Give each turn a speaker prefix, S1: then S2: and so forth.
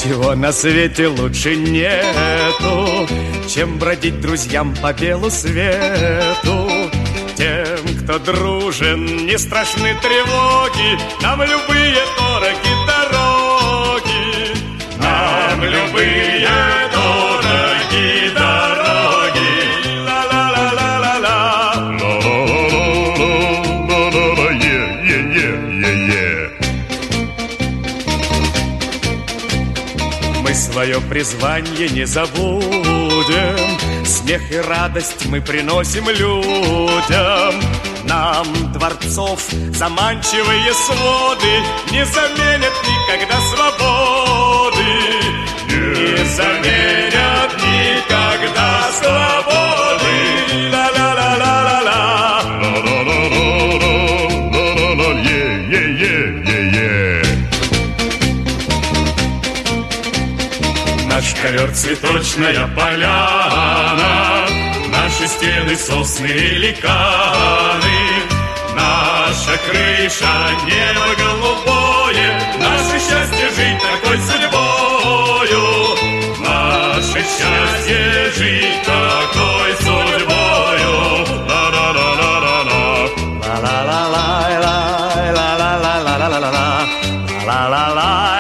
S1: Ничего на свете лучше нету, чем бродить друзьям по белу свету. Тем, кто дружен, не страшны тревоги, нам любые дороги дороги, нам любые дороги дороги. Ла-ла-ла-ла-ла-ла, ла-ла-ла-ла-ла-ла-ла, е-е-е-е-е. Мы свое призвание не забудем, смех и радость мы приносим людям. Нам дворцов заманчивые своды не заменят никогда свободы, не заменят никогда свободы. Ла-ла-ла-ла-ла-ла, ла-ла-ла-ла-ла-ла-ла, е-е-е-е-е. Наш ковер цветочная поляна, наши стены сосны и ликаны, наша крыша небо голубое, наше счастье жить такой судьбою, наше счастье жить такой судьбою. Ла-ла-ла-ла-ла-ла, ла-ла-ла-ла-ла-ла-ла-ла-ла-ла-ла-ла-ла-ла.